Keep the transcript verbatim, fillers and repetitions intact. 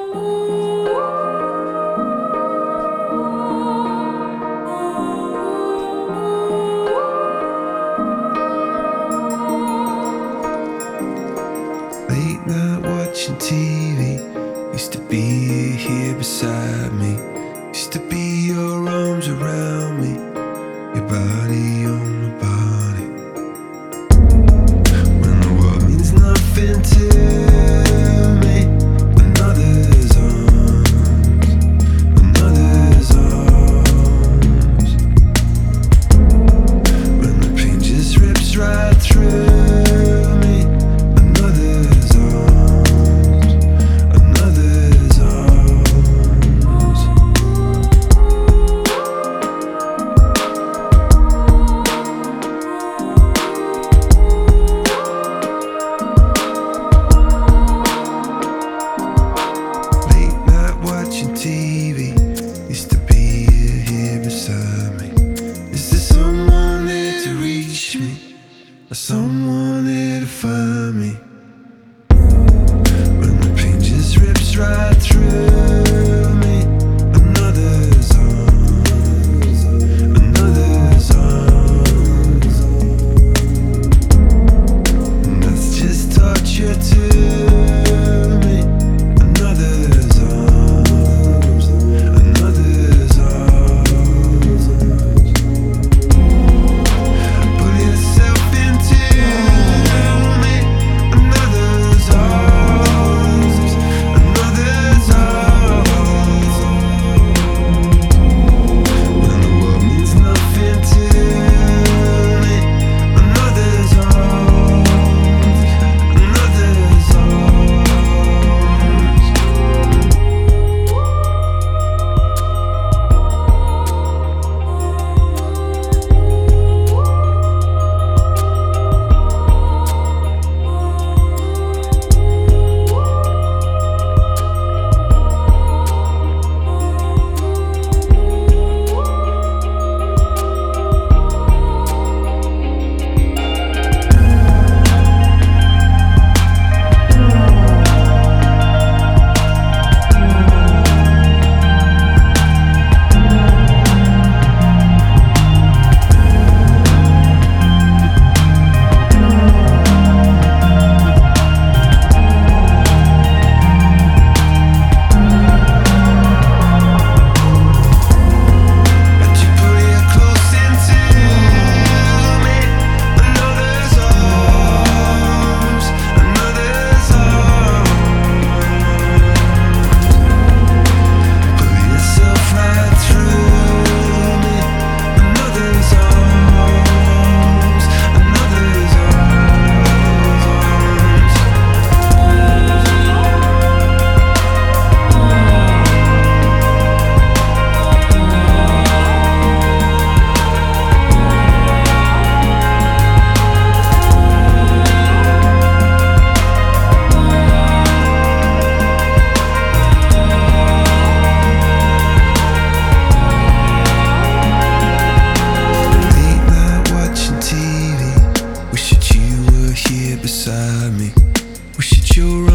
Late night watching T V. Used to be here beside me. Used to be your arms around me, your body on my body. When the world means nothing to me, another's arms, another's arms. When the pain just rips right through me, another's arms, another's arms. Late night watching T V. Used to be here beside me. Is there someone there to reach me, or someone there to find me? When the pain just rips right through me, another's arms, another's arms. And that's just torture to me, another's arms, another's arms. Put yourself into me, another's arms, another's arms. When the world means nothing to me, another's arms, another's arms. But you pull you close into me, another's arms, another's arms. Pull yourself right through me, another's arms, another's arms. Late night watching T V. Wish that you were here beside me. Wish that your